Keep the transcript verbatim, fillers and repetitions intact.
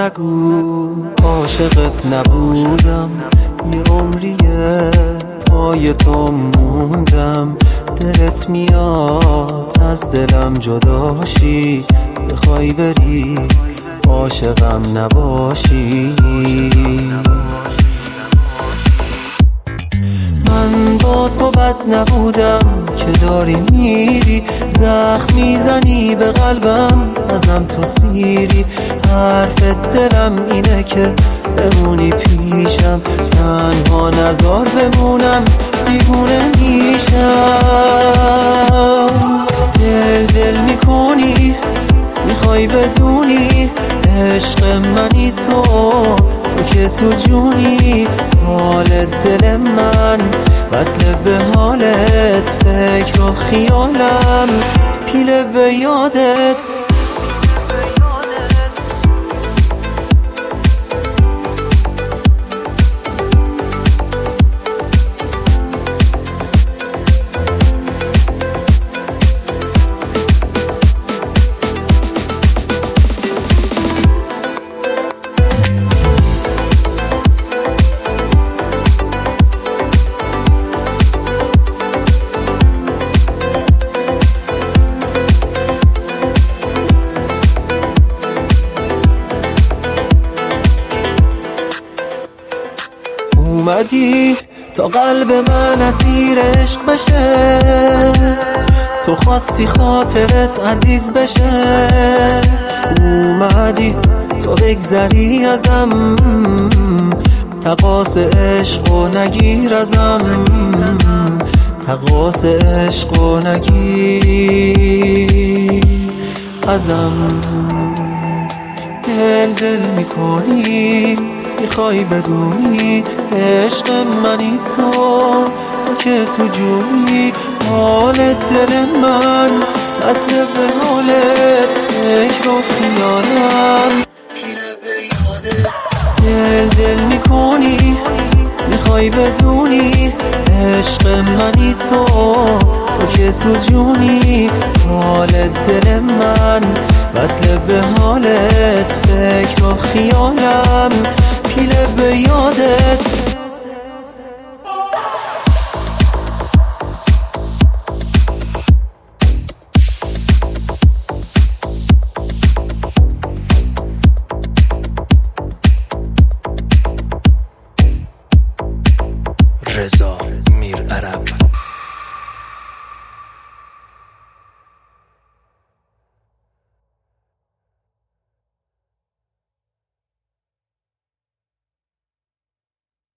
نگو عاشقت نبودم، یه عمریه پای تو موندم. دلت میاد از دلم جداشی، بخوای بری عاشقم نباشی. من با تو بد نبودم که داری میری، زخم میزنی به قلبم ازم تو سیری. حرف دلم اینه که بمونی پیشم، تنها نزار بمونم دیوونه میشم. دل دل میکنی میخوای بدونی عشق منی تو، تو که تو جونی. حال دل من وصل به حالت، فکر و خیالم پیله به یادت. اومدی تا قلب من اسیر عشق بشه، تو خواستی خاطرت عزیز بشه. اومدی تو بگذری ازم، تقاص عشق و نگیر ازم، تقاص عشق و نگیر ازم. دل دل میکنی میخوای بدونی عشق منی تو، تو که تو جونی. حال دل من وصل به حالت، فکر و خیالم پیله به یادت. دل دل میکنی میخوای بدونی عشق منی تو، تو که تو جونی. حال دل من وصل به حالت، فکر و خیالم پیله به یادت. رضا میر عرب.